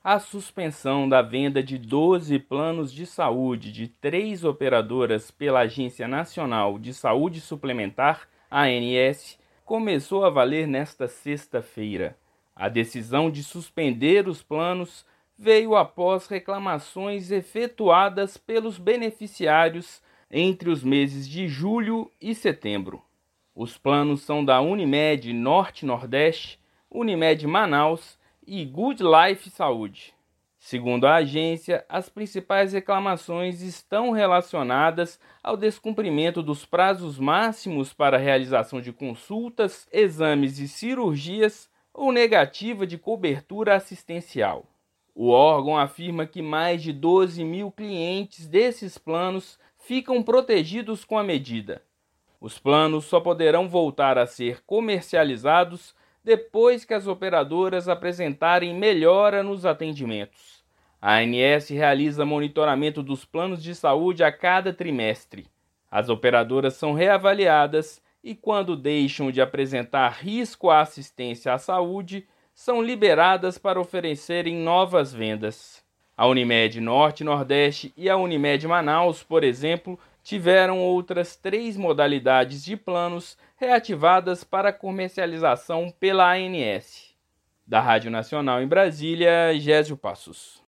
A suspensão da venda de 12 planos de saúde de 3 operadoras pela Agência Nacional de Saúde Suplementar, ANS, começou a valer nesta sexta-feira. A decisão de suspender os planos veio após reclamações efetuadas pelos beneficiários entre os meses de julho e setembro. Os planos são da Unimed Norte-Nordeste, Unimed Manaus e Good Life Saúde. Segundo a agência, as principais reclamações estão relacionadas ao descumprimento dos prazos máximos para a realização de consultas, exames e cirurgias ou negativa de cobertura assistencial. O órgão afirma que mais de 12 mil clientes desses planos ficam protegidos com a medida. Os planos só poderão voltar a ser comercializados depois que as operadoras apresentarem melhora nos atendimentos. A ANS realiza monitoramento dos planos de saúde a cada trimestre. As operadoras são reavaliadas e, quando deixam de apresentar risco à assistência à saúde, são liberadas para oferecerem novas vendas. A Unimed Norte e Nordeste e a Unimed Manaus, por exemplo, tiveram outras 3 modalidades de planos reativadas para comercialização pela ANS. Da Rádio Nacional em Brasília, Gésio Passos.